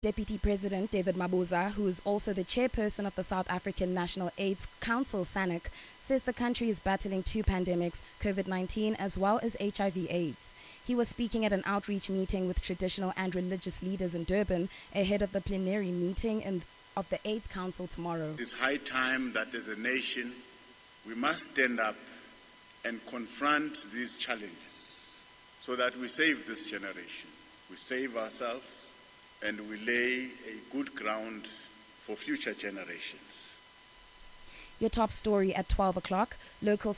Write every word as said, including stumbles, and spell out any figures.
Deputy President David Mabuza, who is also the chairperson of the South African National AIDS Council, SANAC, says the country is battling two pandemics, COVID nineteen as well as H I V AIDS. He was speaking at an outreach meeting with traditional and religious leaders in Durban ahead of the plenary meeting in, of the AIDS Council tomorrow. It is high time that as a nation we must stand up and confront these challenges so that we save this generation, we save ourselves, and we lay a good ground for future generations. Your top story at twelve o'clock, local